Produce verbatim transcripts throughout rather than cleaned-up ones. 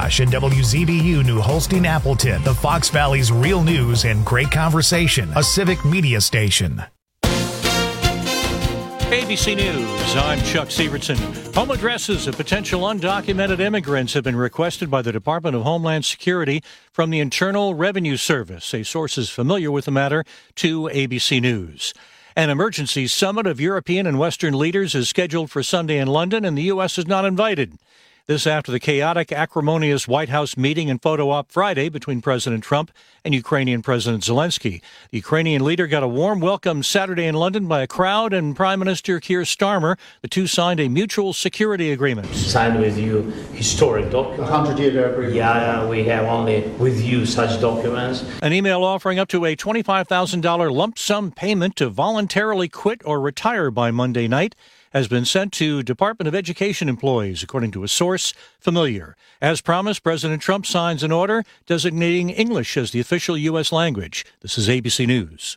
McIntosh and W Z B U New Holstein Appleton, the Fox Valley's real news and great conversation, a civic media station. A B C News, I'm Chuck Sievertson. Home addresses of potential undocumented immigrants have been requested by the Department of Homeland Security from the Internal Revenue Service. A source is familiar with the matter to A B C News. An emergency summit of European and Western leaders is scheduled for Sunday in London, and the U S is not invited. This after the chaotic, acrimonious White House meeting and photo op Friday between President Trump and Ukrainian President Zelensky. The Ukrainian leader got a warm welcome Saturday in London by a crowd, and Prime Minister Keir Starmer. The two signed a mutual security agreement. Signed with you historic document. A hundred-year agreement. Yeah, we have only with you such documents. An email offering up to a twenty-five thousand dollars lump sum payment to voluntarily quit or retire by Monday night has been sent to Department of Education employees, according to a source familiar. As promised, President Trump signs an order designating English as the official U S language. This is A B C News.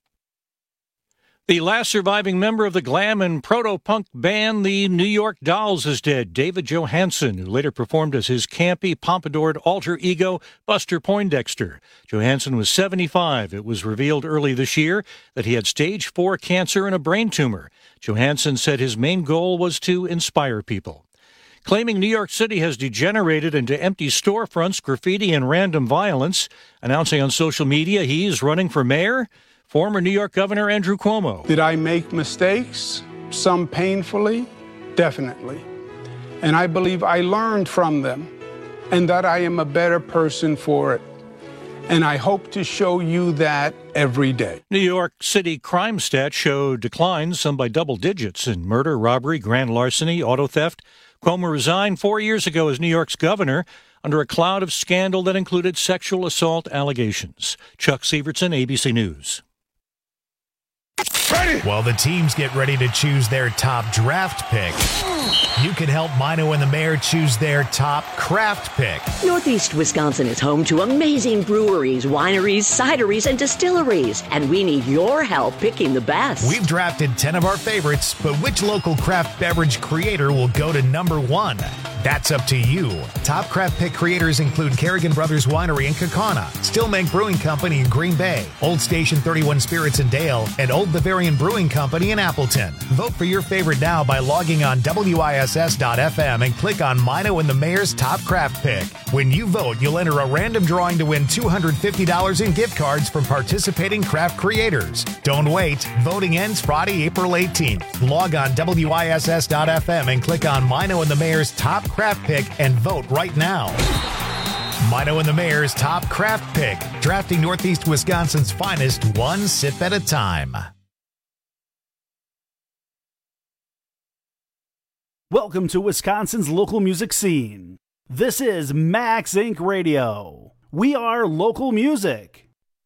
The last surviving member of the glam and proto-punk band, the New York Dolls, is dead. David Johansen, who later performed as his campy, pompadoured alter ego, Buster Poindexter. Johansen was seventy-five. It was revealed early this year that he had stage four cancer and a brain tumor. Johansen said his main goal was to inspire people. Claiming New York City has degenerated into empty storefronts, graffiti, and random violence, announcing on social media he's running for mayor, former New York Governor Andrew Cuomo. Did I make mistakes? Some painfully? Definitely. And I believe I learned from them and that I am a better person for it. And I hope to show you that every day. New York City crime stats show declines, some by double digits, in murder, robbery, grand larceny, auto theft. Cuomo resigned four years ago as New York's governor under a cloud of scandal that included sexual assault allegations. Chuck Sievertson, A B C News. Ready. While the teams get ready to choose their top draft pick, you can help Mino and the Mayor choose their top craft pick. Northeast Wisconsin is home to amazing breweries, wineries, cideries, and distilleries, and we need your help picking the best. We've drafted ten of our favorites, but which local craft beverage creator will go to number one? That's up to you. Top craft pick creators include Kerrigan Brothers Winery in Kaukauna, Stillmank Brewing Company in Green Bay, Old Station thirty-one Spirits in Dale, and Old Bavarian Brewing Company in Appleton. Vote for your favorite now by logging on W I S S dot F M and click on Mino and the Mayor's Top Craft Pick. When you vote, you'll enter a random drawing to win two hundred fifty dollars in gift cards from participating craft creators. Don't wait. Voting ends Friday, April eighteenth. Log on W I S S dot F M and click on Mino and the Mayor's Top Craft Pick and vote right now. Mino and the Mayor's Top Craft Pick, drafting Northeast Wisconsin's finest one sip at a time. Welcome to Wisconsin's local music scene. This is Max Incorporated. Radio. We are local music.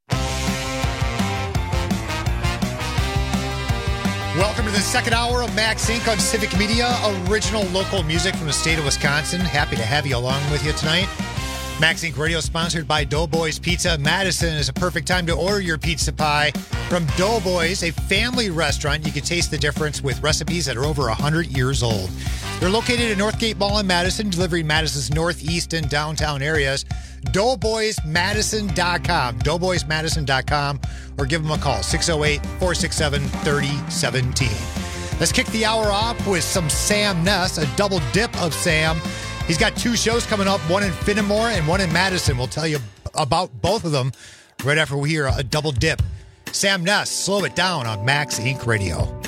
Welcome to the second hour of Max Incorporated on Civic Media, original local music from the state of Wisconsin. Happy to have you along with you tonight. Max Incorporated Radio sponsored by Doughboys Pizza. Madison is a perfect time to order your pizza pie from Doughboys, a family restaurant. You can taste the difference with recipes that are over one hundred years old. They're located at Northgate Mall in Madison, delivering Madison's northeast and downtown areas. Doughboys Madison dot com, Doughboys Madison dot com, or give them a call, six oh eight, four six seven, three oh one seven. Let's kick the hour off with some Sam Ness, a double dip of Sam. He's got two shows coming up, one in Fenimore and one in Madison. We'll tell you about both of them right after we hear a double dip. Sam Ness, Slow It Down on Max Incorporated. Radio.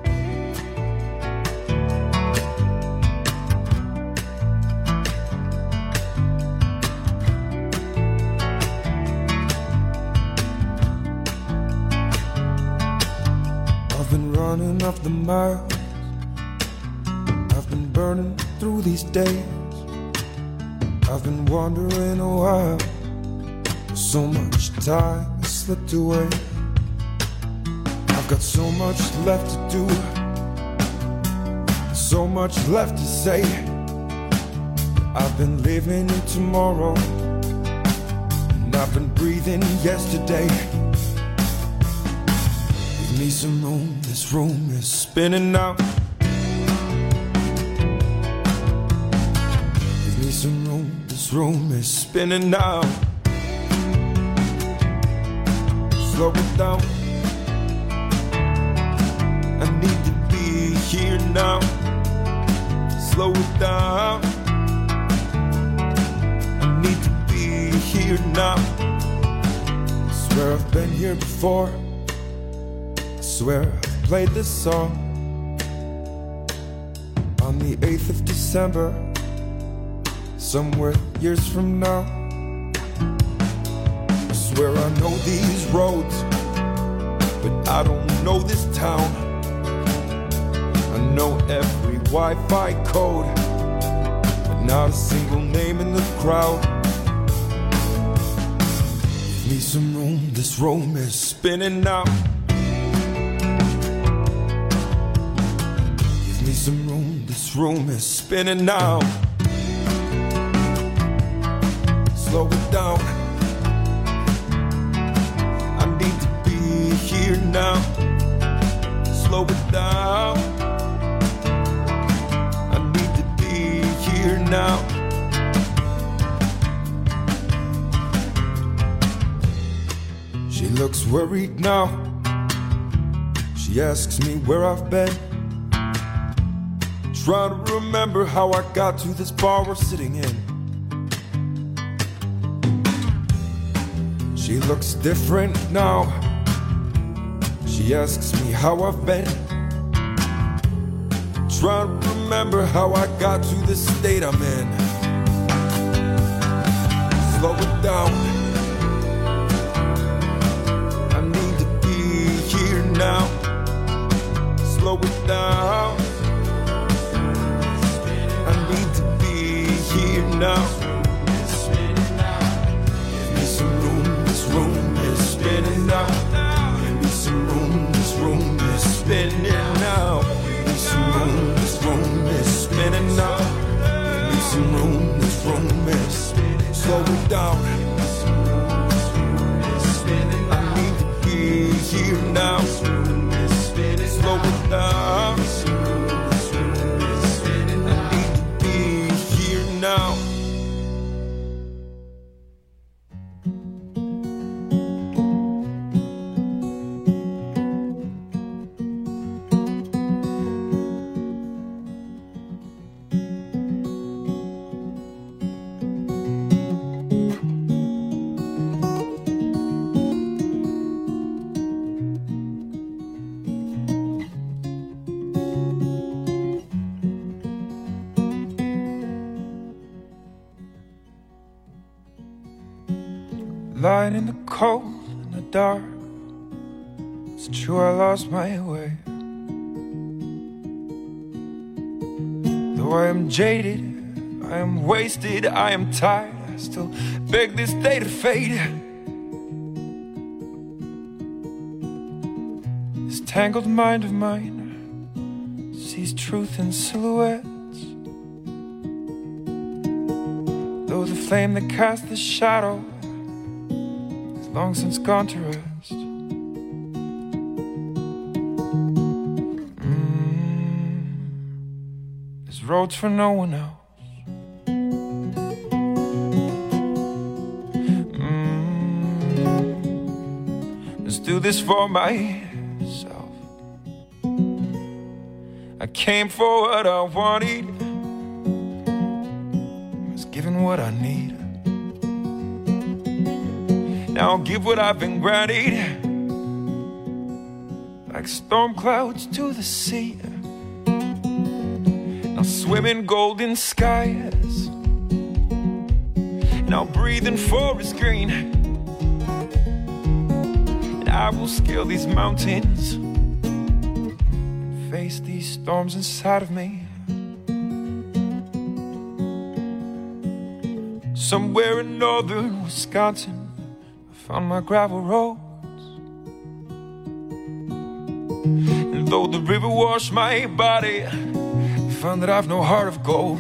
Running off the miles, I've been burning through these days. I've been wondering a while, so much time has slipped away. I've got so much left to do, so much left to say. I've been living in tomorrow, and I've been breathing yesterday. Give me some room, this room is spinning now. Give me some room, this this room is spinning now. Slow it down. I need to be here now. Slow it down. I need to be here now. I swear I've been here before. I swear I've played this song on the eighth of December, somewhere years from now. I swear I know these roads, but I don't know this town. I know every Wi-Fi code, but not a single name in the crowd. Give me some room, this room is spinning now. Give me some room, this room is spinning now. Slow it down. I need to be here now. Slow it down. I need to be here now. She looks worried now. She asks me where I've been. Trying to remember how I got to this bar we're sitting in. She looks different now. She asks me how I've been. Trying to remember how I got to this state I'm in. Slow it down. I need to be here now. Slow it down. I need to be here now. Give me some room, this room is spinning now. Give me some room, this room is spinning now. Give me some room, this room is spinning now. Give me some room, this room is spinning. Slow it down. I need to be here now. Slow it down. Now. Lying in the cold and the dark, it's true I lost my way. Though I am jaded, I am wasted, I am tired, I still beg this day to fade. This tangled mind of mine sees truth in silhouettes, though the flame that casts the shadow long since gone to rest. Mm, there's roads for no one else. Mm, let's do this for myself. I came for what I wanted, I was given what I need. Now I'll give what I've been granted, like storm clouds to the sea. I'll swim in golden skies, and I'll breathe in forest green. And I will scale these mountains and face these storms inside of me. Somewhere in northern Wisconsin, on my gravel roads, and though the river washed my body, I found that I've no heart of gold.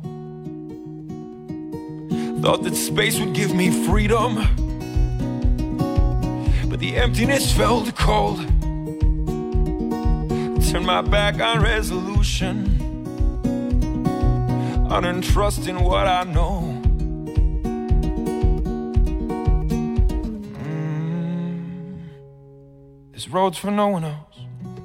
Thought that space would give me freedom, but the emptiness felt cold. I turned my back on resolution, unearned trust in what I know. roads for no one else.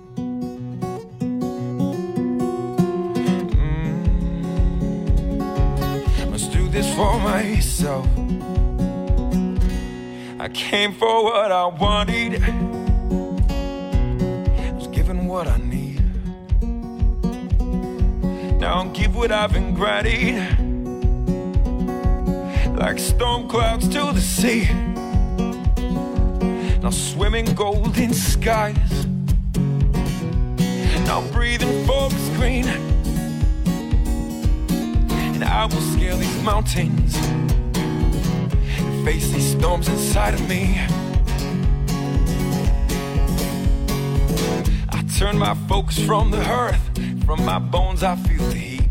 Mm. Must do this for myself. I came for what I wanted. I was given what I need. Now I'll give what I've been granted. Like storm clouds to the sea. Now swim in golden skies. Now breathing forest green. And I will scale these mountains and face these storms inside of me. I turn my focus from the earth. From my bones I feel the heat.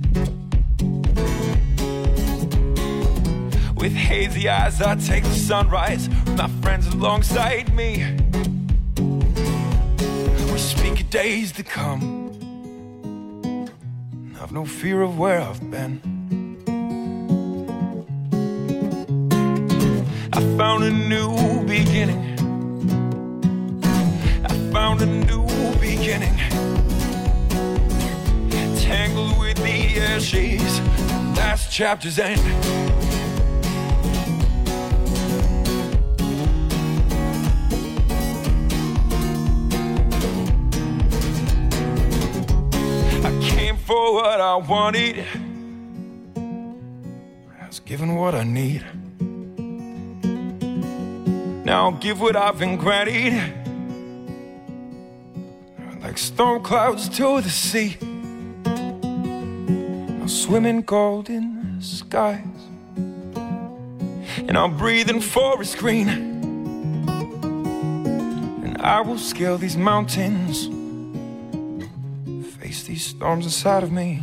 With hazy eyes I take the sunrise. With my friends alongside me. We speak of days to come. I've no fear of where I've been. I found a new beginning. I found a new beginning. Tangled with the ashes. Last chapter's end. For what I wanted, I was given what I need. Now I'll give what I've been granted. Like storm clouds to the sea. I'll swim in golden skies. And I'll breathe in forest green. And I will scale these mountains. These storms inside of me.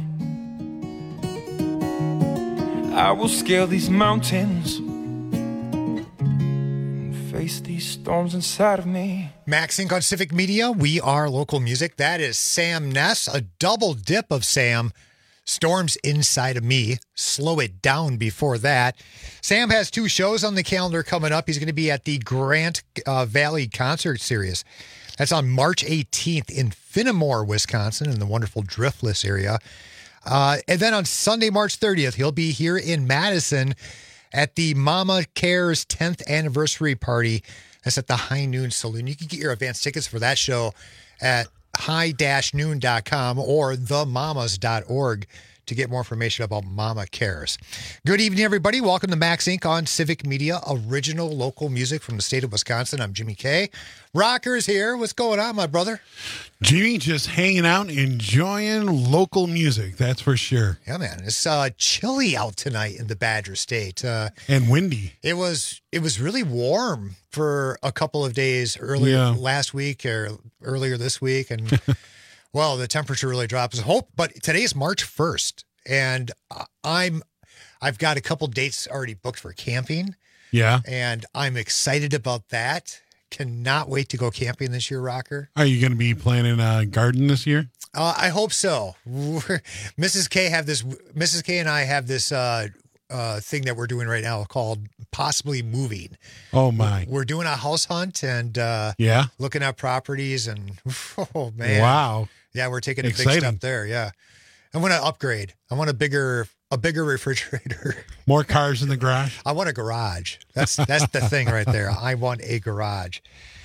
I will scale these mountains and face these storms inside of me. Max Inc on Civic Media. We are local music. That is Sam Ness, a double dip of Sam. Storms Inside of Me. Slow It Down before that. Sam has two shows on the calendar coming up. He's going to be at the Grant uh, Valley Concert Series. That's on March eighteenth in Finnemore, Wisconsin, in the wonderful Driftless area. Uh, and then on Sunday, March thirtieth, he'll be here in Madison at the Mama Cares tenth anniversary party. That's at the High Noon Saloon. You can get your advance tickets for that show at high dash noon dot com or the mamas dot org to get more information about Mama Cares. Good evening, everybody. Welcome to Max Incorporated on Civic Media, original local music from the state of Wisconsin. I'm Jimmy K. Rocker's here. What's going on, my brother? Jimmy, just hanging out, enjoying local music, that's for sure. Yeah, man. It's uh, chilly out tonight in the Badger State. Uh, and windy. It was it was really warm for a couple of days earlier yeah. last week or earlier this week. And, well, the temperature really drops. Hope, but today is March first, and I'm, I've got a couple dates already booked for camping. Yeah. And I'm excited about that. Cannot wait to go camping this year, Rocker. Are you going to be planting a garden this year? Uh, I hope so. We're, Missus K have this. Missus K and I have this uh, uh, thing that we're doing right now called possibly moving. Oh my! We're doing a house hunt and uh, yeah, looking at properties and oh man, wow, yeah, we're taking a Exciting. big step there. Yeah, I want to upgrade. I want a bigger. A bigger refrigerator. More cars in the garage. I want a garage. That's that's the thing right there. I want a garage.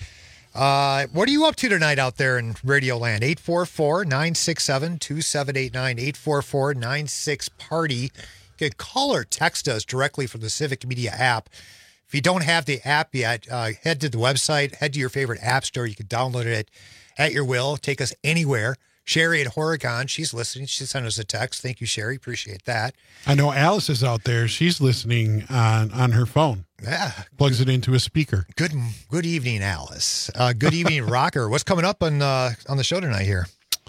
Uh, what are you up to tonight out there in Radio Land? eight four four, nine six seven, two seven eight nine, eight four four, nine six party. You can call or text us directly from the Civic Media app. If you don't have the app yet, uh, head to the website, head to your favorite app store. You can download it at your will. Take us anywhere. Sherry at Oregon, she's listening. She sent us a text. Thank you, Sherry. Appreciate that. I know Alice is out there. She's listening on, on her phone. Yeah. Plugs it into a speaker. Good good evening, Alice. Uh, good evening, Rocker. What's coming up on, uh, on the show tonight here?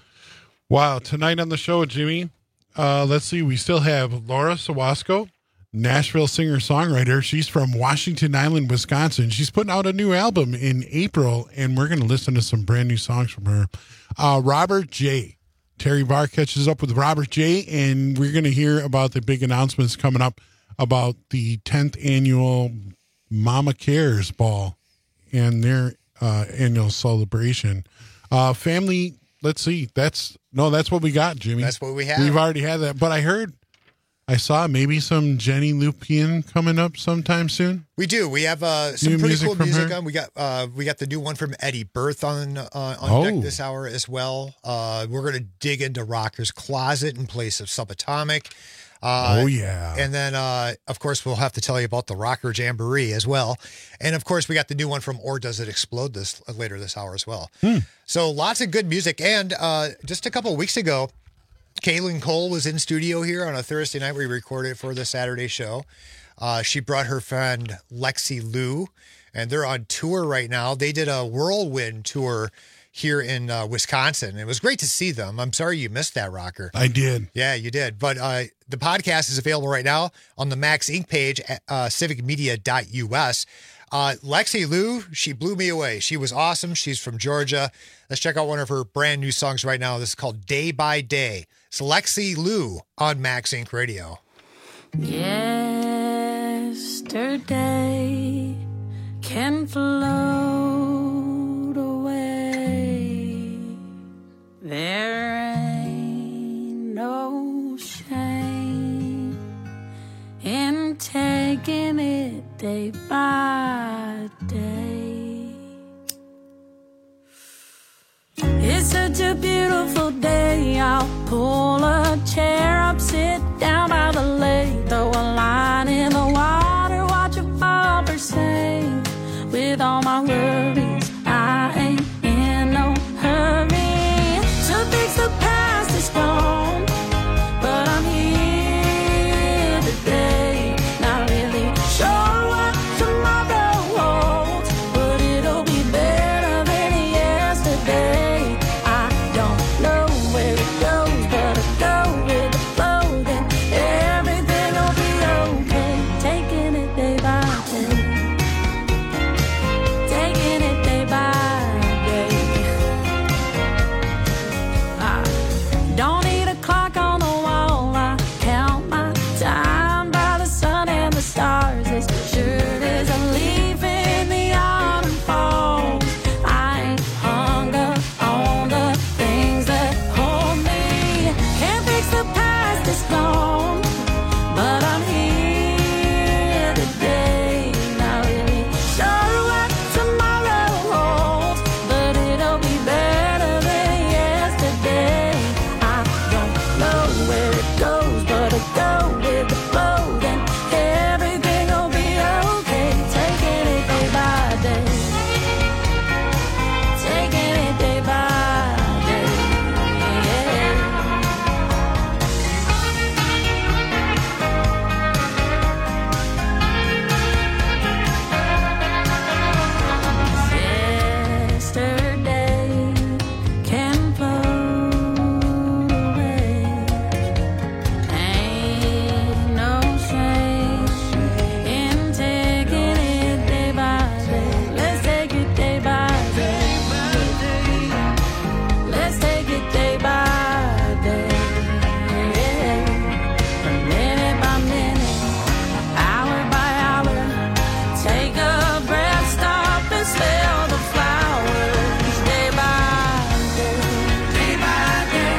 Wow. Tonight on the show, Jimmy, uh, let's see. We still have Laura Sawasco, Nashville singer-songwriter. She's from Washington Island, Wisconsin. She's putting out a new album in April, and we're going to listen to some brand new songs from her. Uh, Robert J. Terry Barr catches up with Robert J., and we're going to hear about the big announcements coming up about the tenth annual Mama Cares Ball. And they're uh, annual celebration. Uh, family, let's see. That's no, that's what we got, Jimmy. That's what we have. We've already had that, but I heard, I saw maybe some Jenny Lupien coming up sometime soon. We do. We have uh, some New pretty music cool from music her? on. We got uh, we got the new one from Eddie Berth on uh, on Oh. deck this hour as well. Uh, we're going to dig into Rocker's Closet in place of Subatomic. Uh, Oh, yeah. And then, uh, of course, we'll have to tell you about the Rocker Jamboree as well. And, of course, we got the new one from Or Does It Explode this later this hour as well. Hmm. So lots of good music. And uh, just a couple of weeks ago, Kaylin Cole was in studio here on a Thursday night. We recorded for the Saturday show. Uh, she brought her friend Lexi Lou, and they're on tour right now. They did a whirlwind tour here in uh, Wisconsin. It was great to see them. I'm sorry you missed that, Rocker. I did. Yeah, you did. But uh, the podcast is available right now on the Max Inc page at uh, civic media dot U S. Uh, Lexi Lou, she blew me away. She was awesome. She's from Georgia. Let's check out one of her brand new songs right now. This is called Day by Day. It's Lexi Lou on Max Inc Radio. Yesterday can float away. There ain't no shame in taking it day by day. It's such a beautiful day. I'll pull a chair up, sit down by the lake, throw a line in the water, watch a bobber sing. With all my worries, I ain't in no hurry to fix the past is gone, but I'm here today. Not really sure what tomorrow holds, but it'll be better than yesterday. I don't know where it goes, but I go with the flow, then everything will be okay. Taking it day by day. Taking it day by day. I don't need a clock on the wall. I count my time by the sun and the stars. As sure as a leaf in the autumn falls. I ain't hung up on the things that hold me. Can't fix the past, it's gone, but I'm here today. Not really sure what tomorrow holds, but it'll be better than yesterday. I don't know where it goes, but I go with the flow, then everything will be okay. Taking it day by day. Taking it day by day. Yesterday can float away. Ain't no shame in taking it day by day. Let's take it day by day. Let's take it day by day. Minute by minute, hour by hour. Take a breath, stop and smell the flowers. Day by day, day by day.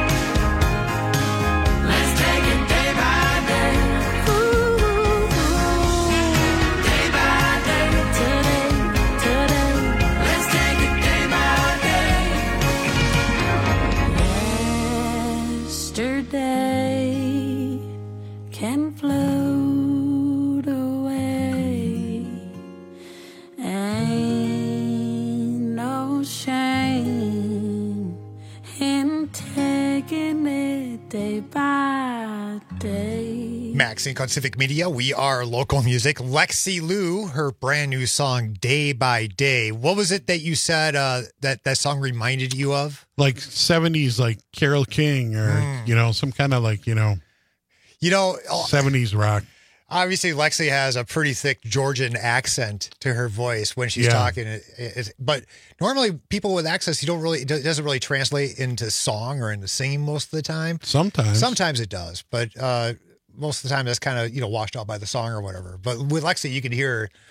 Let's take it day by day. Ooh, day by day. Today, today. Let's take it day by day. Yesterday can float away. Ain't no shame in taking it day by day. Max Inc on Civic Media. We are local music. Lexi Lou, her brand new song Day by Day. What was it that you said uh, that that song reminded you of? Like seventies, like Carole King or, Hmm. you know, some kind of like, you know, You know, seventies rock. obviously Lexi has a pretty thick Georgian accent to her voice when she's Yeah. talking. It, it, but normally people with accents, you don't really, it doesn't really translate into song or into singing most of the time. Sometimes. Sometimes it does, but uh, most of the time that's kind of, you know, washed out by the song or whatever. But with Lexi, you can hear her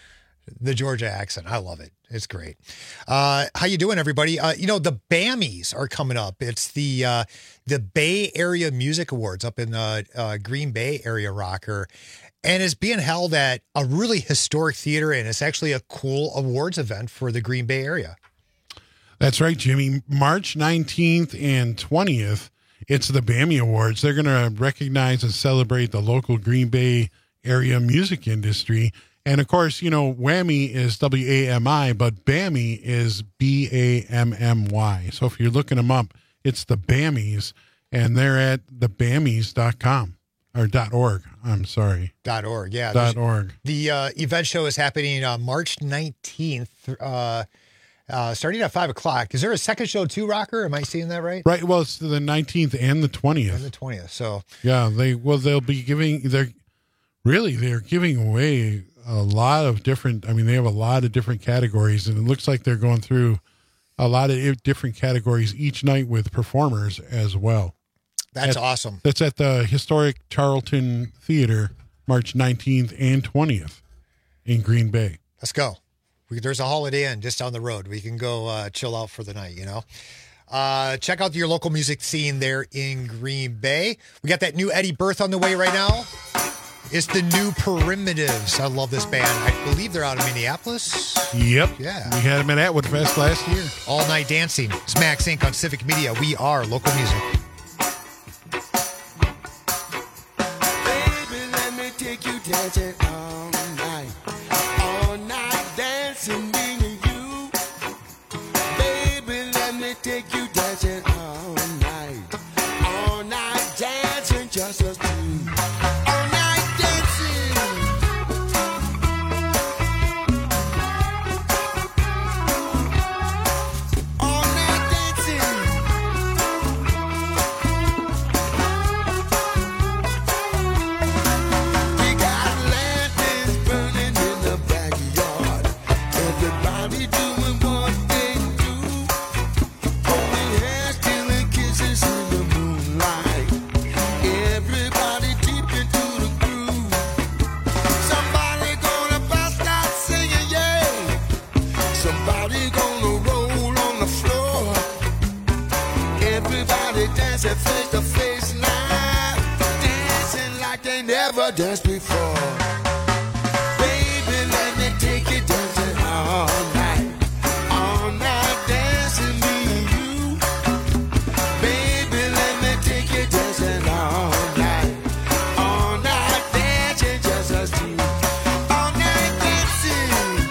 The Georgia accent. I love it. It's great. Uh, how you doing, everybody? Uh, you know, the BAMIs are coming up. It's the uh, the Bay Area Music Awards up in uh, uh, Green Bay area rocker. And it's being held at a really historic theater, and it's actually a cool awards event for the Green Bay area. That's right, Jimmy. March nineteenth and twentieth, it's the BAMI Awards. They're going to recognize and celebrate the local Green Bay area music industry. And, of course, you know, Whammy is W A M I, but BAMI is B A M M Y. So if you're looking them up, it's the BAMIs, and they're at the bammies dot com. Or dot .org, I'm sorry. Dot .org, yeah. Dot .org. The uh, event show is happening uh, March nineteenth, uh, uh, starting at five o'clock. Is there a second show too, Rocker? Am I seeing that right? Right, well, it's the nineteenth and the twentieth. And the twentieth, so. Yeah, they well, they'll be giving, they're, really, they're giving away a lot of different, I mean, they have a lot of different categories, and it looks like they're going through a lot of different categories each night with performers as well. That's at, awesome. That's at the historic Charlton Theater, March nineteenth and twentieth in Green Bay. Let's go. We, there's a Holiday Inn just down the road. We can go uh, chill out for the night, you know. Uh, check out your local music scene there in Green Bay. We got that new Eddie Berth on the way right now. It's the new Primitives. I love this band. I believe they're out of Minneapolis. Yep. Yeah. We had them at Atwood Fest last year. All Night Dancing. It's Max Incorporated on Civic Media. We are local music. Baby, let me take you dancing all night. All night dancing, me and you. Baby, let me take you dancing all night. All night dancing, just us two. Face to face now, dancing like they never danced before. Baby, let me take you dancing all night, all night dancing me and you. Baby, let me take you dancing all night, all night dancing just us two. All night dancing,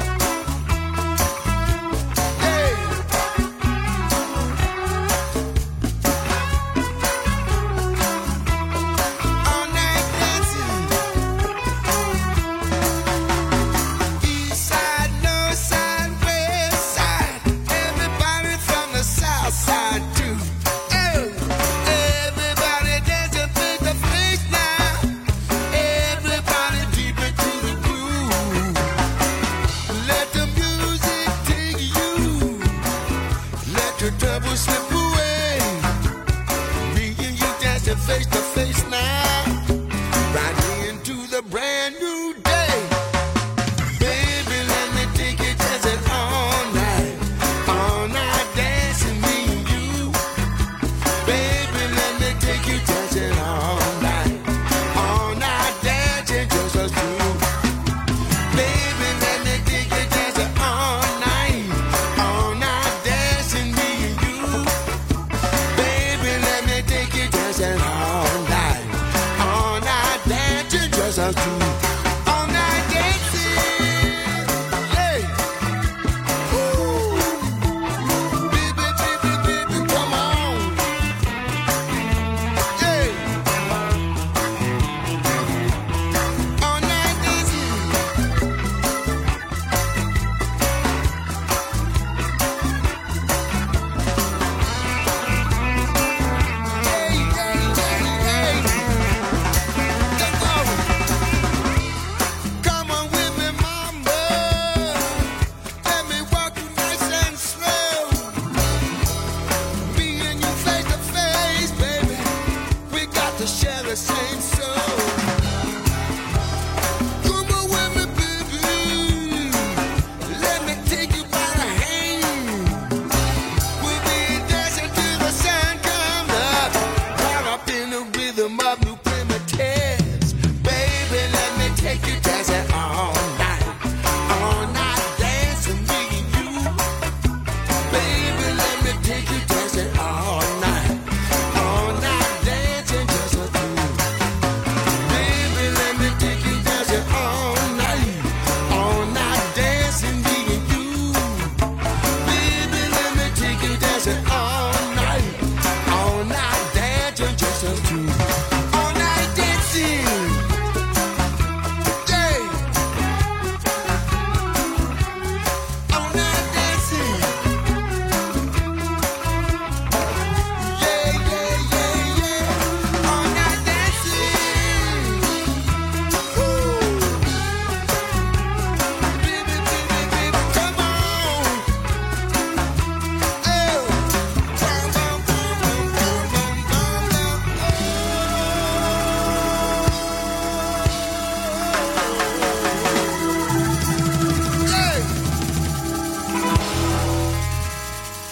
hey. All night dancing.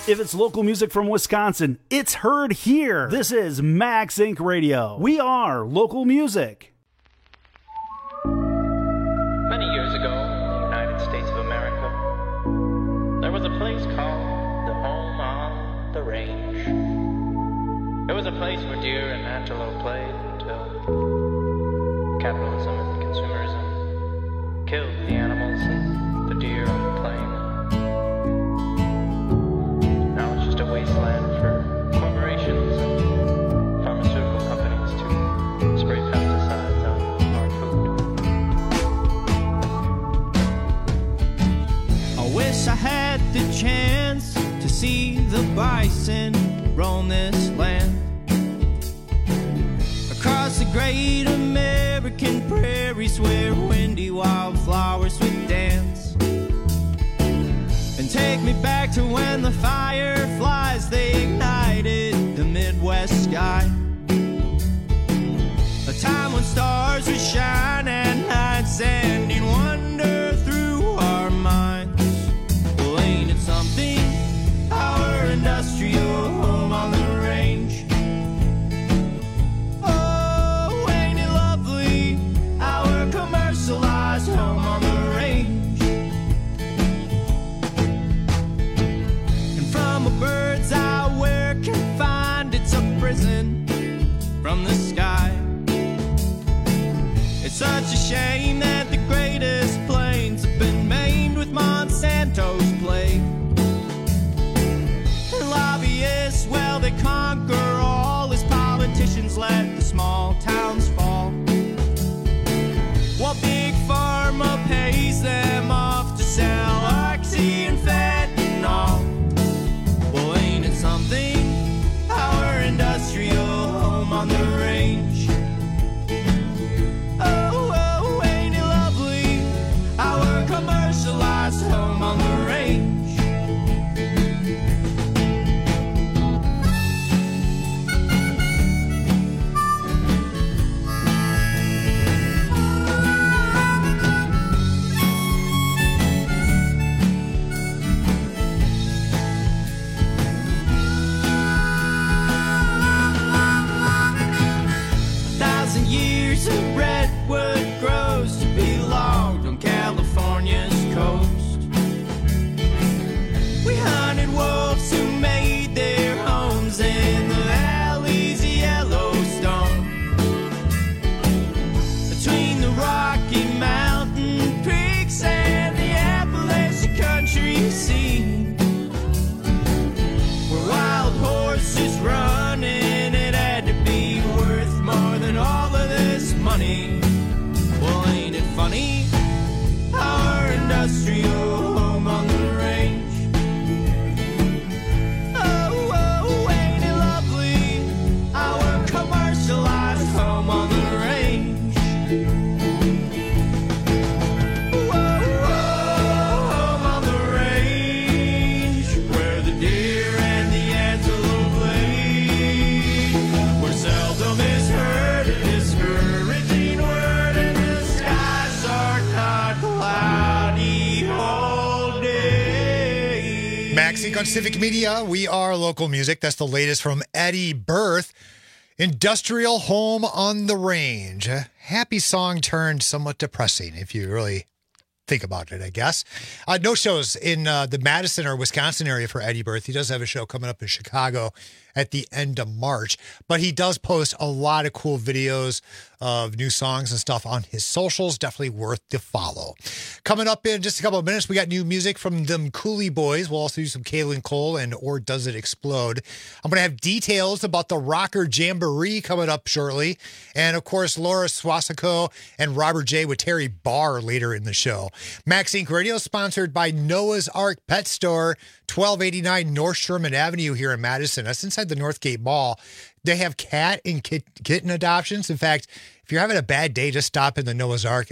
If it's local music from Wisconsin, it's heard here. This is Max Incorporated. Radio. We are local music. Many years ago in the United States of America, there was a place called the Home on the Range. It was a place where deer and antelope played until capitalism and consumerism killed the animals and the deer on the plain. Now it's just a wasteland for corporations and pharmaceutical companies to spray pesticides on our food. I wish I had the chance to see the bison roam this land. Across the great American prairies where windy wildflowers would dance. And take me back to when the fireflies, they ignited the Midwest sky. A time when stars would shine at night, sending wonder through our minds. Well, ain't it something, our industrial home on the range? Oh, ain't it lovely, our commercialized home on the range? And from a bird's eye where confined, it's a prison from the sky. It's such a shame that the greatest plains have been maimed with Monsanto's plague. And lobbyists, well, they conquer all as politicians let the small towns fall. While Big Pharma pays them off to sell oxy and fentanyl. Well, ain't it something, our industrial home on the range? Commercialized home on the range. A thousand years of redwood grows to be logged on California's coast. We hunted wolves who made their homes in the valleys of Yellowstone. Between the Rocky Mountain peaks and the Appalachian country scene, where wild horses running, it had to be worth more than all of this money. Well, ain't it funny, our industrial home on the range? Oh, oh, ain't it lovely, our commercialized home on the range? Whoa, whoa, home on the range, where the deer and the antelope lay, where seldom is heard a discouraging word, and the skies are not cloudy all day. Max Inc on Civic Media. We are local music. That's the latest from Eddie Berth. Industrial Home on the Range. A happy song turned somewhat depressing, if you really think about it, I guess. Uh, no shows in uh, the Madison or Wisconsin area for Eddie Berth. He does have a show coming up in Chicago at the end of March, but he does post a lot of cool videos of new songs and stuff on his socials. Definitely worth the follow. Coming up in just a couple of minutes, we got new music from them Cooley Boys. We'll also do some Kaylin Cole and Or Does It Explode. I'm going to have details about the Rocker Jamboree coming up shortly. And of course, Laura Swasako and Robert J with Terry Barr later in the show. Max Inc Radio sponsored by Noah's Ark Pet Store, twelve eighty-nine North Sherman Avenue here in Madison. That's inside the Northgate Mall. They have cat and kit, kitten adoptions. In fact, if you're having a bad day, just stop in the Noah's Ark and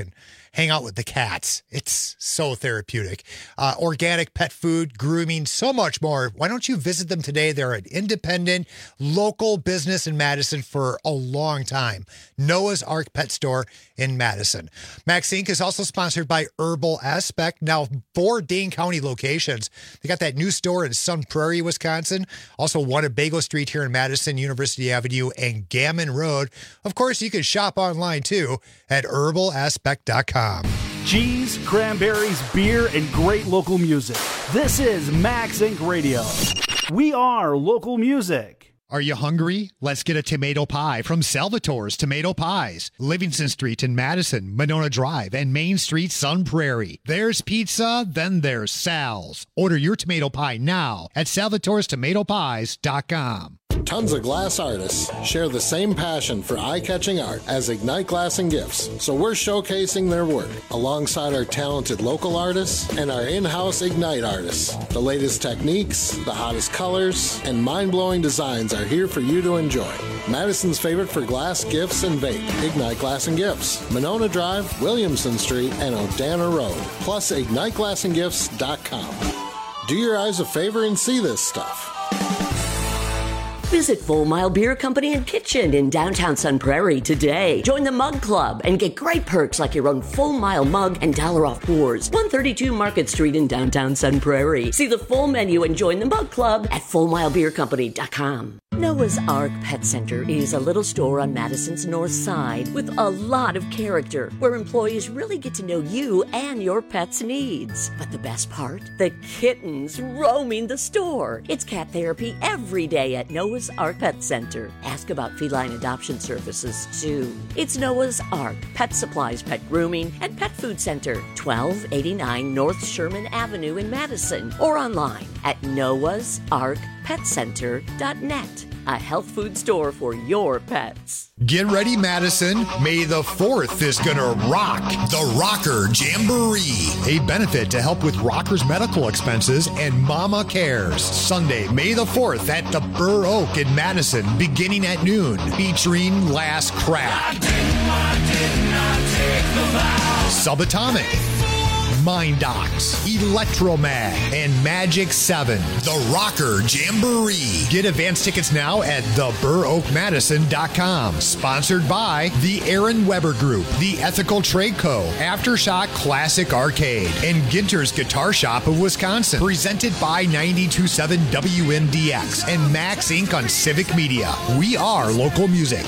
hang out with the cats. It's so therapeutic. Uh, organic pet food, grooming, so much more. Why don't you visit them today? They're an independent, local business in Madison for a long time. Noah's Ark Pet Store in Madison. Max Incorporated is also sponsored by Herbal Aspect. Now, four Dane County locations. They got that new store in Sun Prairie, Wisconsin. Also one at Bagel Street here in Madison, University Avenue, and Gammon Road. Of course, you can shop online too at herbal aspect dot com. Cheese, cranberries, beer, and great local music. This is Max Incorporated Radio. We are local music. Are you hungry? Let's get a tomato pie from Salvatore's Tomato Pies. Livingston Street in Madison, Monona Drive, and Main Street, Sun Prairie. There's pizza, then there's Sal's. Order your tomato pie now at salvatores tomato pies dot com. Tons of glass artists share the same passion for eye-catching art as Ignite Glass and Gifts, so we're showcasing their work alongside our talented local artists and our in-house Ignite artists. The latest techniques, the hottest colors, and mind-blowing designs are here for you to enjoy. Madison's favorite for glass, gifts, and vape, Ignite Glass and Gifts, Monona Drive, Williamson Street, and Odana Road, plus ignite glass and gifts dot com. Do your eyes a favor and see this stuff. Visit Full Mile Beer Company and Kitchen in downtown Sun Prairie today. Join the Mug Club and get great perks like your own Full Mile mug and dollar off pours. one thirty-two Market Street in downtown Sun Prairie. See the full menu and join the Mug Club at full mile beer company dot com. Noah's Ark Pet Center is a little store on Madison's north side with a lot of character where employees really get to know you and your pet's needs. But the best part? The kittens roaming the store. It's cat therapy every day at Noah's Ark Pet Center. Ask about feline adoption services too. It's Noah's Ark Pet Supplies, Pet Grooming, and Pet Food Center, twelve eighty-nine North Sherman Avenue in Madison, or online at noahs ark pet center dot net. A health food store for your pets. Get ready, Madison. May the fourth is gonna rock the Rocker Jamboree, a benefit to help with rockers' medical expenses and Mama Cares. Sunday, May the fourth at the Burr Oak in Madison, beginning at noon, featuring Last Crack, Subatomic, Mind Docs, Electromag, and Magic seven. The Rocker Jamboree. Get advance tickets now at the burr oak madison dot com. Sponsored by the Aaron Weber Group, the Ethical Trade Co., Aftershock Classic Arcade, and Ginter's Guitar Shop of Wisconsin. Presented by ninety-two point seven W M D X and Max Incorporated on Civic Media. We are local music.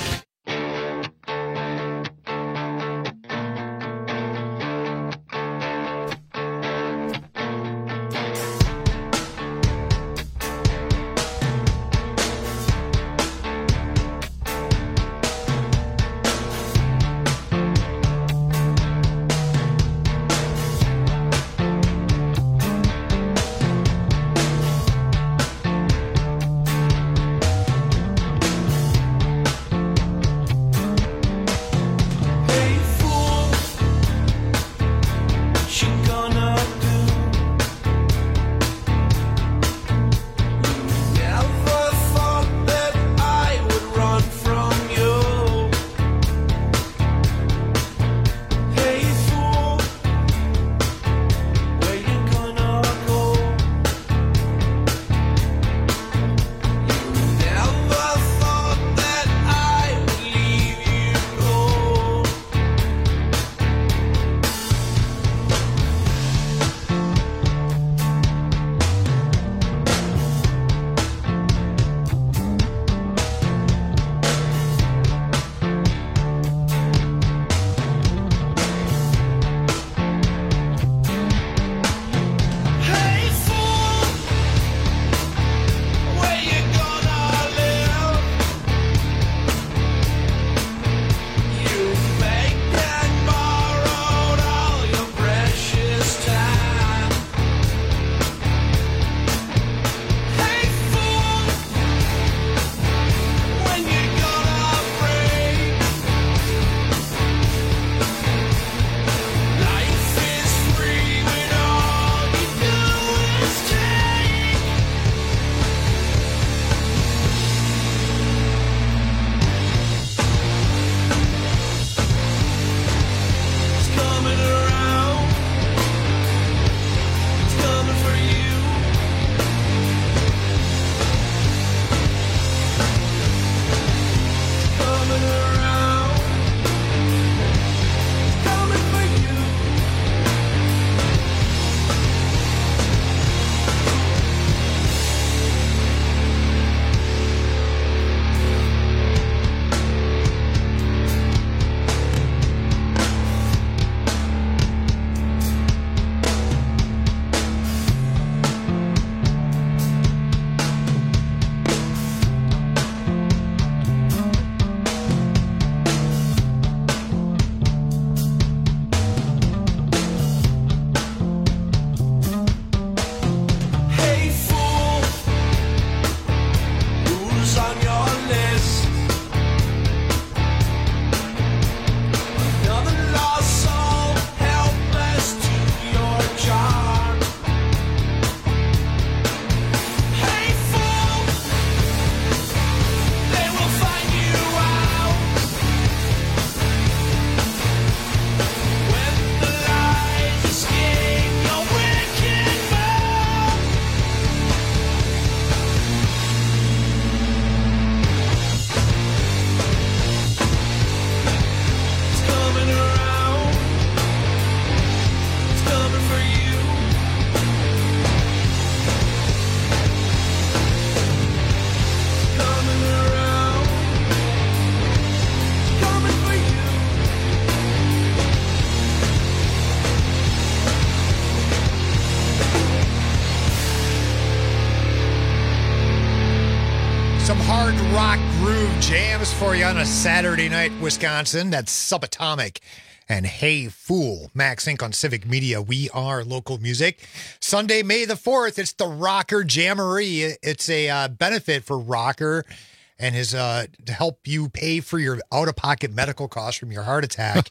hard rock groove jams for you on a Saturday night, Wisconsin. That's Subatomic and Hey Fool. Max Inc on Civic Media. We are local music. Sunday, May the fourth, it's the Rocker Jamboree. It's a uh, benefit for Rocker and his uh, to help you pay for your out-of-pocket medical costs from your heart attack.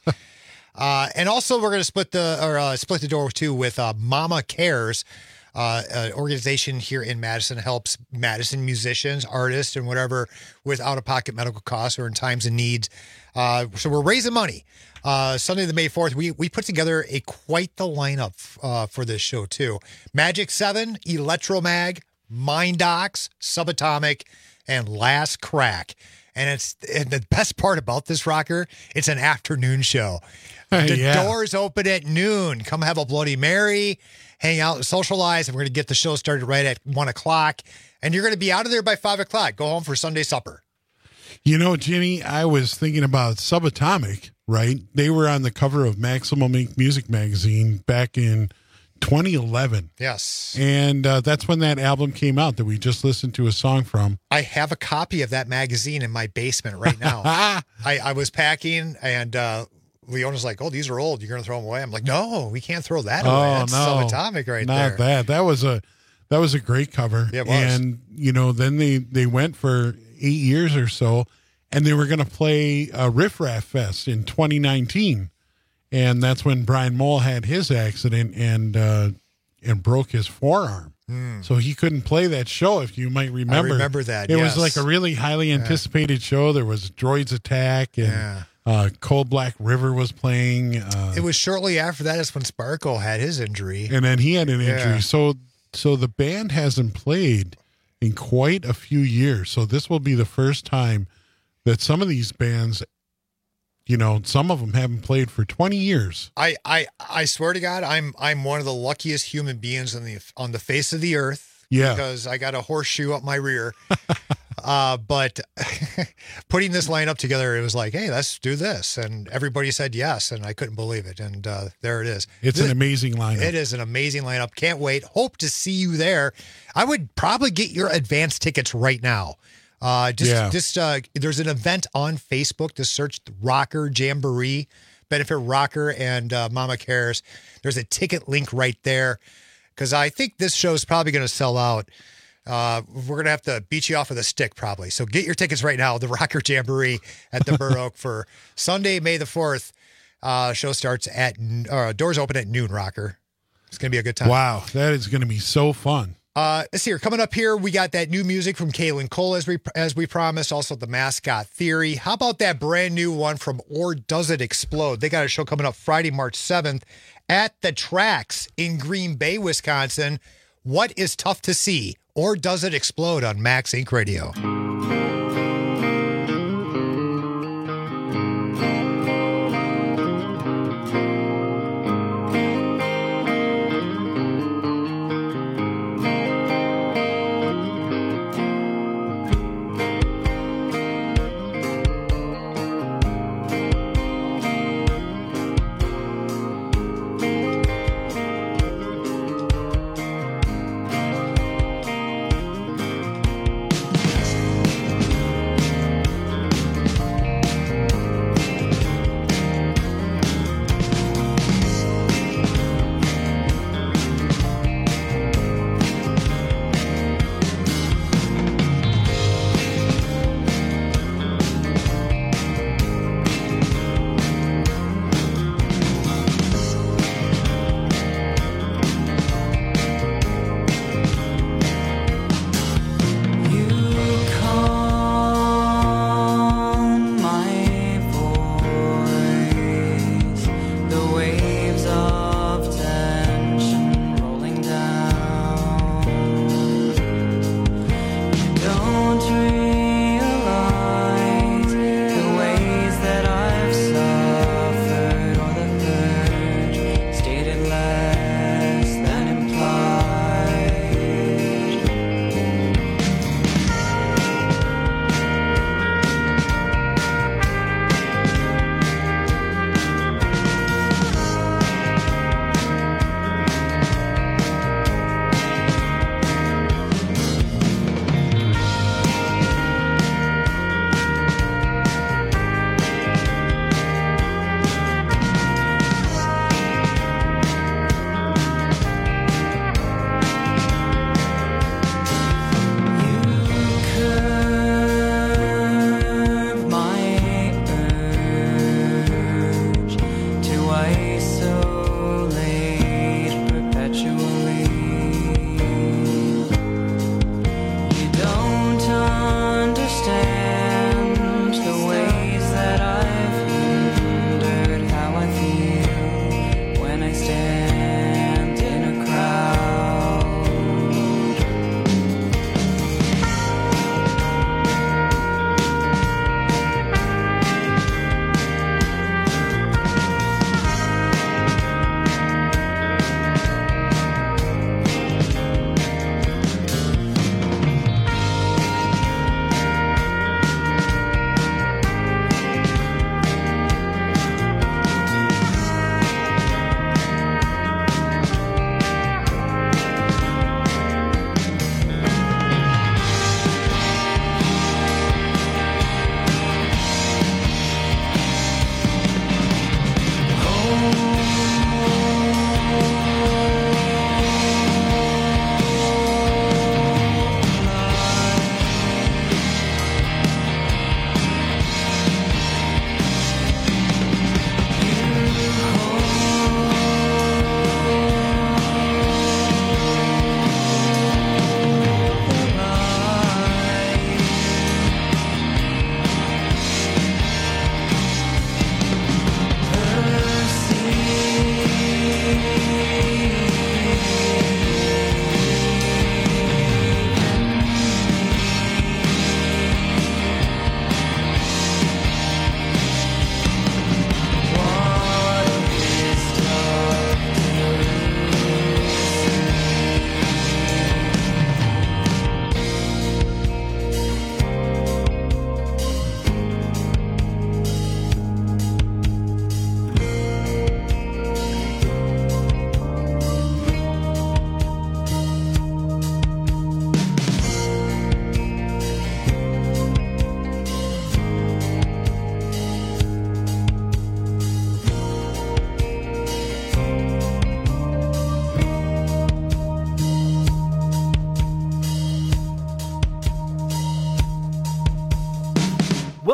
uh, and also, we're going to split the or uh, split the door too with uh, Mama Cares. Uh, an organization here in Madison helps Madison musicians, artists, and whatever with out-of-pocket medical costs or in times of need. Uh, so we're raising money. Uh, Sunday, the May fourth, we we put together a quite the lineup uh, for this show too. Magic Seven, Electromag, Mind Docs, Subatomic, and Last Crack. And it's and the best part about this, Rocker, it's an afternoon show. The yeah. doors open at noon. Come have a Bloody Mary, hang out and socialize, and we're going to get the show started right at one o'clock. And you're going to be out of there by five o'clock. Go home for Sunday supper. You know, Jimmy, I was thinking about Subatomic, right? They were on the cover of Maximum Ink Music Magazine back in twenty eleven. Yes. And uh, that's when that album came out that we just listened to a song from. I have a copy of that magazine in my basement right now. I, I was packing and uh, Leona's like, oh, these are old. You're going to throw them away? I'm like, no, we can't throw that away. Oh, That's no. Subatomic right Not there. Not that. That was a that was a great cover. Yeah, it was. And, you know, then they, they went for eight years or so, and they were going to play a Riff Raff Fest in twenty nineteen. And that's when Brian Moll had his accident and uh, and broke his forearm. Mm. So he couldn't play that show, if you might remember. I remember that, It yes. was like a really highly anticipated yeah. show. There was Droids Attack, and yeah. uh, Cold Black River was playing. Uh, it was shortly after that is when Sparko had his injury. And then he had an injury. Yeah. So, so the band hasn't played in quite a few years. So this will be the first time that some of these bands, you know, some of them haven't played for twenty years. I, I, I swear to God, I'm I'm one of the luckiest human beings on the on the face of the earth. Yeah. Because I got a horseshoe up my rear. uh, but putting this lineup together, it was like, hey, let's do this. And everybody said yes, and I couldn't believe it. And uh, there it is. It's this, an amazing lineup. It is an amazing lineup. Can't wait. Hope to see you there. I would probably get your advance tickets right now. Uh, just, Yeah. just uh, there's an event on Facebook to search Rocker Jamboree, benefit Rocker and uh, Mama Cares. There's a ticket link right there because I think this show is probably going to sell out. Uh, we're going to have to beat you off with a stick probably. So get your tickets right now. The Rocker Jamboree at the Burr Oak for Sunday, May the fourth. Uh, show starts at, uh, doors open at noon, Rocker. It's going to be a good time. Wow, that is going to be so fun. Uh, let's see here. Coming up here, we got that new music from Kaylin Cole as we as we promised. Also, the Mascot Theory. How about that brand new one from Or Does It Explode? They got a show coming up Friday, March seventh at the Tracks in Green Bay, Wisconsin. What is tough to see? Or Does It Explode on Max Inc Radio?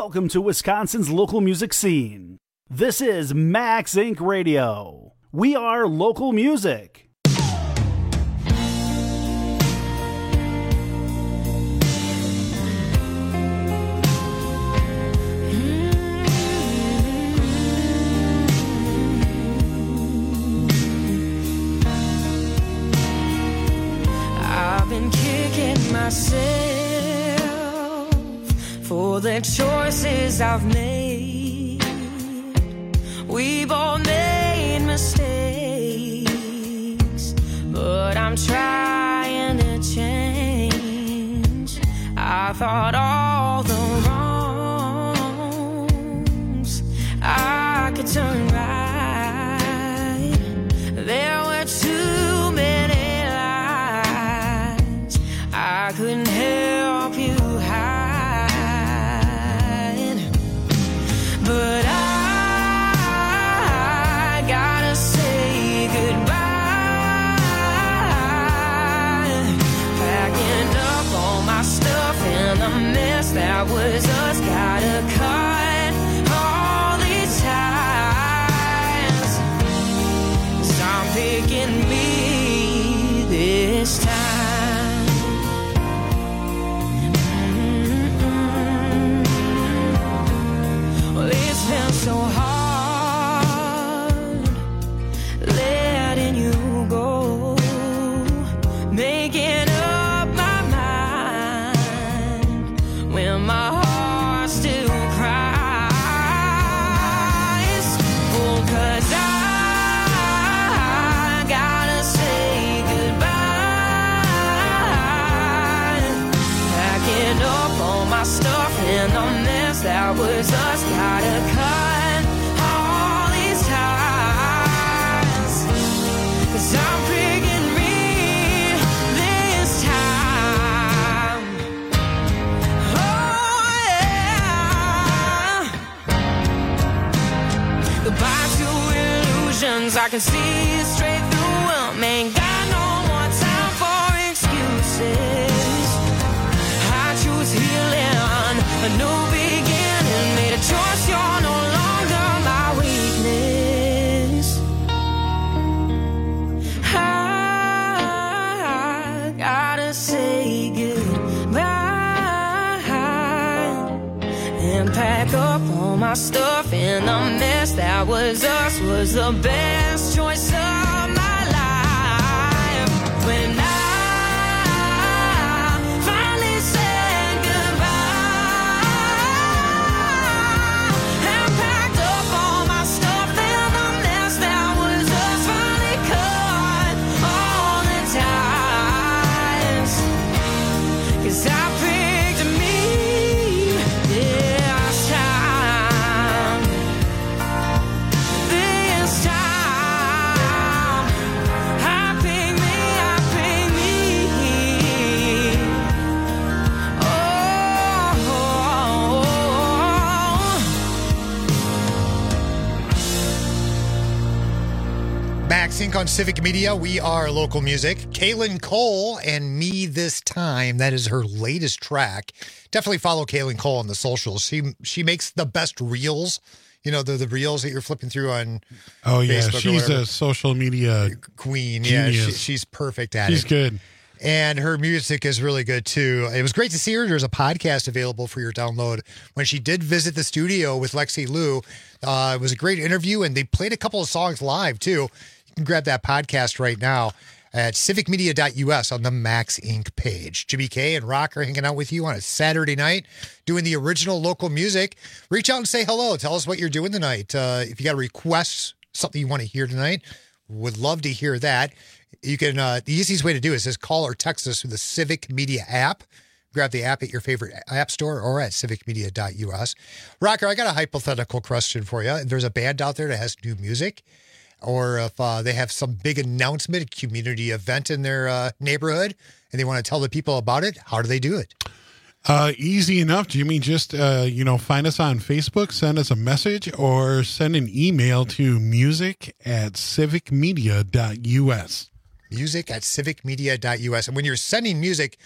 Welcome to Wisconsin's local music scene. This is Max Inc Radio. We are local music. I've been kicking myself for the choices I've made. We've all made mistakes, but I'm trying to change. I thought all the wrongs I could turn right. There were too many lies I couldn't help you hide, but I gotta say goodbye. Packing up all my stuff in the mess that was us. Gotta cut all these ties, 'cause I'm picking me this time. It's been so hard letting you go, making up my mind when my heart still cries. Oh, 'cause I gotta say goodbye. Packing up all my stuff in the mess that was us. Gotta cut all these ties, 'cause I'm picking me this time. Oh yeah. Goodbye to illusions, I can see straight through them. Ain't got no more time for excuses. I choose healing, a new beginning. Made a choice, you're no longer my weakness. I gotta say goodbye and pack up all my stuff in the mess that was us. Was the best choice of my life. When I finally said goodbye and packed up all my stuff in the mess that was us. Finally cut all the ties, 'cause I picked me this time. This time I picked me, I picked me. Oh, Max Inc on Civic Media. We are local music. Kaylin Cole and Me This Time. That is her latest track. Definitely follow Kaylin Cole on the socials. She she makes the best reels. You know, the, the reels that you're flipping through on Oh, yeah. Facebook or She's whatever. a social media queen. Yeah, she, genius. she's perfect at She's it. good. And her music is really good too. It was great to see her. There's a podcast available for your download. When she did visit the studio with Lexi Lou, uh, it was a great interview, and they played a couple of songs live too. You can grab that podcast right now at civic media dot U S on the Max Inc page. Jimmy K and Rock are hanging out with you on a Saturday night doing the original local music. Reach out and say hello. Tell us what you're doing tonight. Uh, if you got a request, something you want to hear tonight, would love to hear that. You can, uh, the easiest way to do it is just call or text us through the Civic Media app. Grab the app at your favorite app store or at civic media dot U S. Rocker, I got a hypothetical question for you. If there's a band out there that has new music, or if uh, they have some big announcement, a community event in their uh, neighborhood, and they want to tell the people about it, how do they do it? Uh, easy enough, Jimmy. Just, uh, you know, find us on Facebook, send us a message, or send an email to music at civic media dot U S. Music at civic media dot U S. And when you're sending music,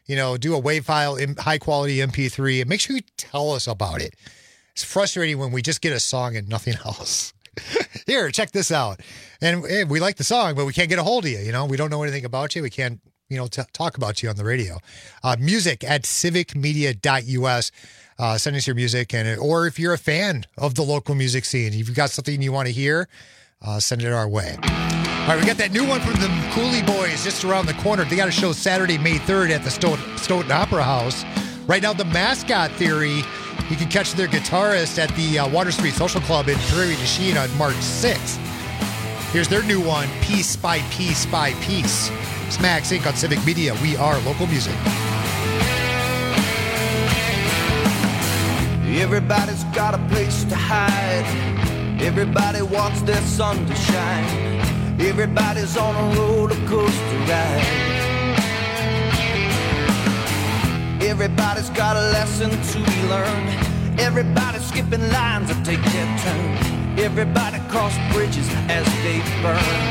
you know, do a WAV file, high quality M P three, and make sure you tell us about it. It's frustrating when we just get a song and nothing else. Here, check this out. And hey, we like the song, but we can't get a hold of you. You know, we don't know anything about you. We can't, you know, t- talk about you on the radio. Uh, music at civic media dot U S. Uh, send us your music, and or if you're a fan of the local music scene, if you've got something you want to hear, uh, send it our way. All right, we got that new one from the Cooley Boys just around the corner. They got a show Saturday, May third at the Stoughton, Stoughton Opera House. Right now, the Mascot Theory, you can catch their guitarist at the uh, Water Street Social Club in Prairie du Chien on March sixth. Here's their new one, Piece by Piece by Piece. It's Max Incorporated on Civic Media. We are local music. Everybody's got a place to hide. Everybody wants their sun to shine. Everybody's on a roller coaster ride. Everybody's got a lesson to be learned. Everybody's skipping lines that take their turn. Everybody cross bridges as they burn.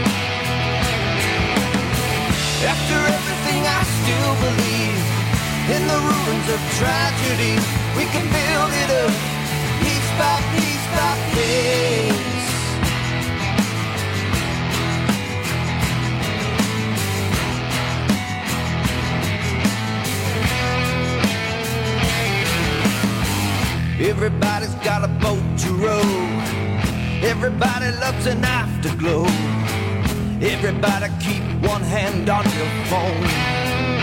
After everything, I still believe in the ruins of tragedy. We can build it up, piece by piece by piece. Everybody's got a boat to row. Everybody loves an afterglow. Everybody keep one hand on your phone.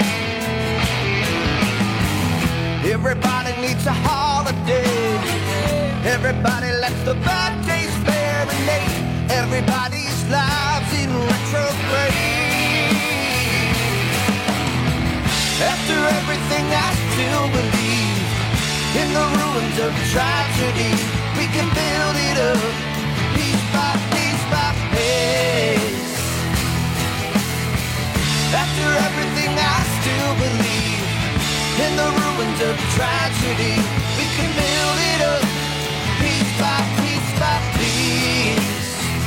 Everybody needs a holiday. Everybody lets the bad days marinate. Everybody's lives in retrograde. After everything, I still believe in the ruins of tragedy. We can build it up, piece by piece by piece. After everything, I still believe in the ruins of tragedy. We can build it up, piece by piece by piece.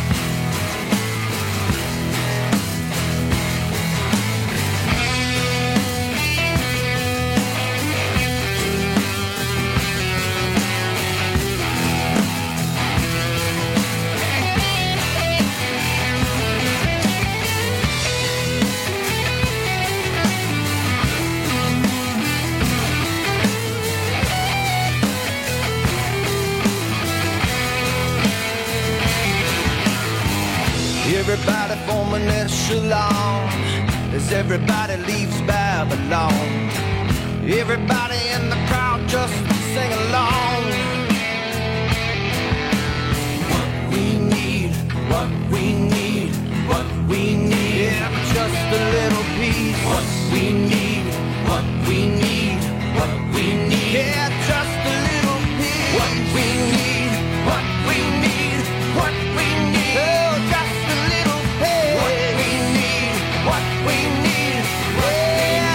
Everybody form an echelon as everybody leaves Babylon. Everybody in the crowd just sing along. What we need, what we need, what we need, yeah, just a little piece. What we need, what we need, what we need, yeah, just a little piece. What we need, what we need, what we need, oh, just a little piece. What we need, what we need, yeah.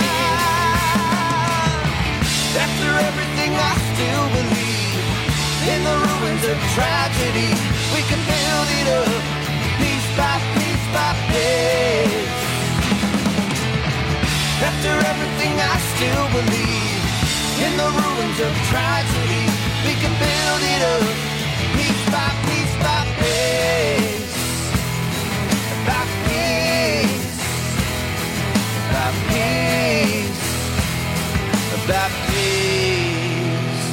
After everything, I still believe in the ruins of tragedy. We can build it up, piece by piece by piece. After everything, I still believe in the ruins of tragedy. We can build it up, piece by piece by piece. By piece, by piece, by piece.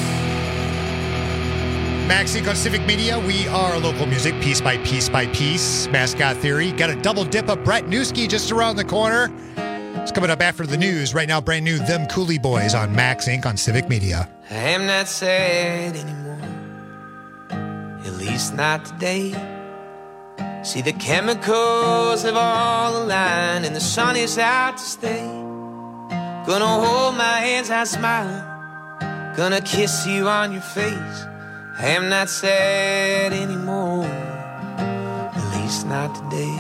Max Inc on Civic Media. We are local music, piece by piece by piece. Mascot Theory. Got a double dip of Brett Newski just around the corner. It's coming up after the news. Right now, brand new Them Cooley Boys on Max Inc on Civic Media. I am not sad anymore, at least not today. See, the chemicals have all aligned and the sun is out to stay. Gonna hold my hands out smiling, gonna kiss you on your face. I am not sad anymore, at least not today.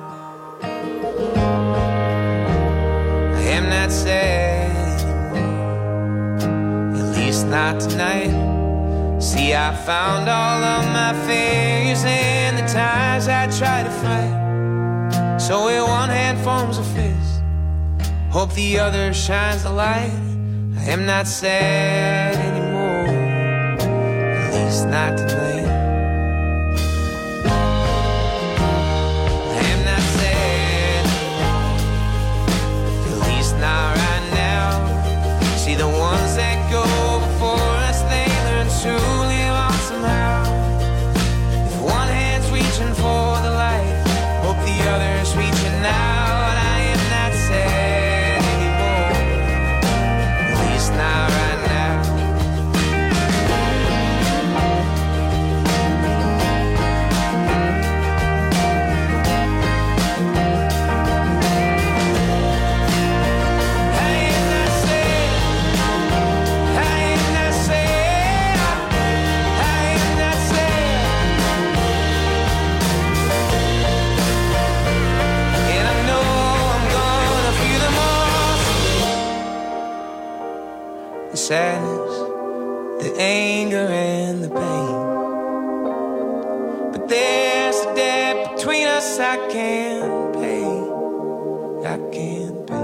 I am not sad anymore, at least not tonight. See, I found all of my failures and the times I tried to fight. So in one hand forms a fist, hope the other shines the light. I am not sad anymore, at least not tonight. I am not sad, at least not right now. See the ones that go before us, they learn to live on somehow. If one hand's reaching for the light, hope the other's reaching out. I am not sad anymore, at least not right now. I am not sad, I am not sad, I am not sad. And I know I'm gonna feel them all. The sadness, the anger and the pain. But there's a debt between us I can't pay. I can't pay.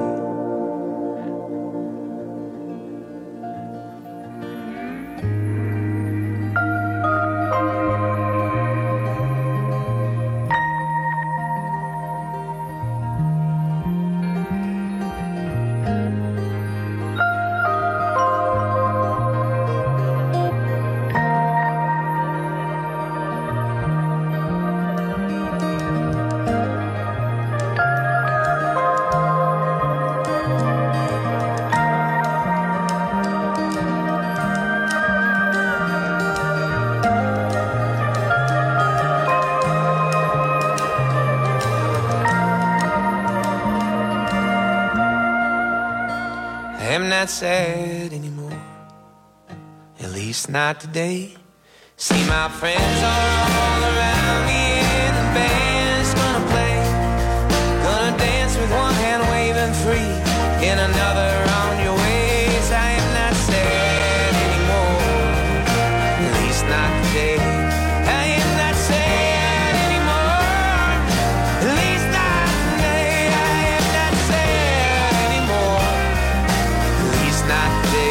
I am not sad anymore, at least not today. See, my friends are all around me and the band's gonna play. Gonna dance with one hand waving free, in another on your ways. I am not sad anymore, at least not today. I am not sad anymore, at least not today. I am not sad anymore, at least not today.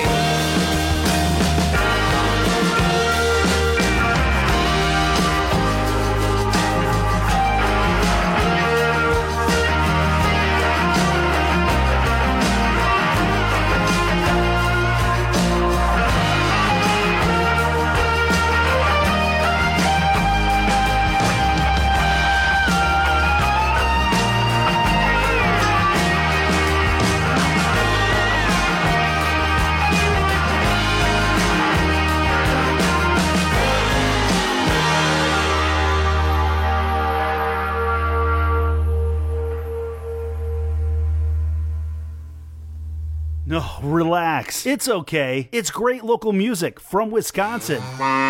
No, relax. It's okay. It's great local music from Wisconsin.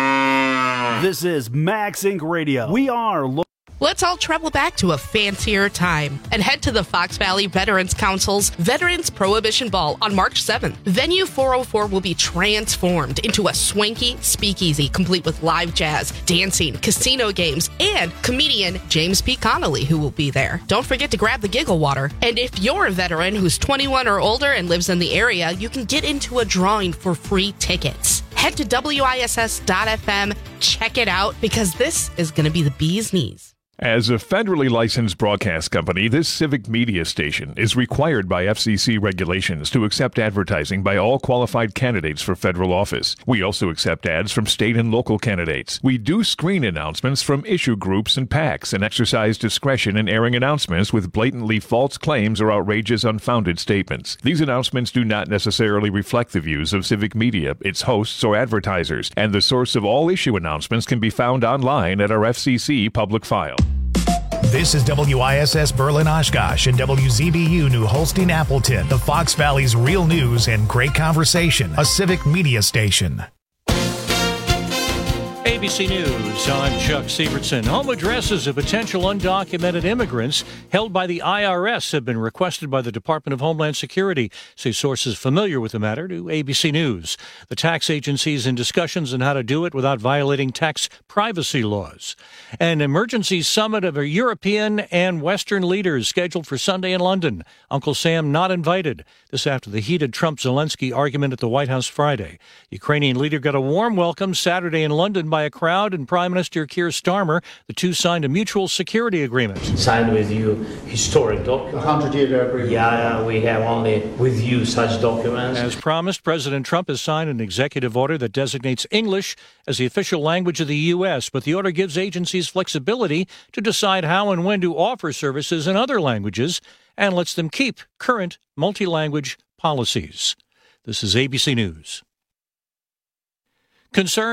This is Max Incorporated. Radio. We are local. Let's all travel back to a fancier time and head to the Fox Valley Veterans Council's Veterans Prohibition Ball on March seventh. Venue four oh four will be transformed into a swanky speakeasy complete with live jazz, dancing, casino games, and comedian James P. Connolly, who will be there. Don't forget to grab the giggle water. And if you're a veteran who's twenty-one or older and lives in the area, you can get into a drawing for free tickets. Head to W I S S dot F M, check it out, because this is going to be the bee's knees. As a federally licensed broadcast company, this civic media station is required by F C C regulations to accept advertising by all qualified candidates for federal office. We also accept ads from state and local candidates. We do screen announcements from issue groups and PACs and exercise discretion in airing announcements with blatantly false claims or outrageous, unfounded statements. These announcements do not necessarily reflect the views of civic media, its hosts, or advertisers, and the source of all issue announcements can be found online at our F C C public file. This is W I S S Berlin Oshkosh and W Z B U New Holstein Appleton, the Fox Valley's real news and great conversation, a civic media station. A A B C News, I'm Chuck Sievertson. Home addresses of potential undocumented immigrants held by the I R S have been requested by the Department of Homeland Security, say sources familiar with the matter to A B C News. The tax agency is in discussions on how to do it without violating tax privacy laws. An emergency summit of European and Western leaders scheduled for Sunday in London. Uncle Sam not invited. This after the heated Trump-Zelensky argument at the White House Friday. Ukrainian leader got a warm welcome Saturday in London by a crowd and Prime Minister Keir Starmer. The two signed a mutual security agreement. Signed with you historic documents. A hundred-year agreement. Yeah, we have only with you such documents. As promised, President Trump has signed an executive order that designates English as the official language of the U S, but the order gives agencies flexibility to decide how and when to offer services in other languages and lets them keep current multi-language policies. This is A B C News. Concern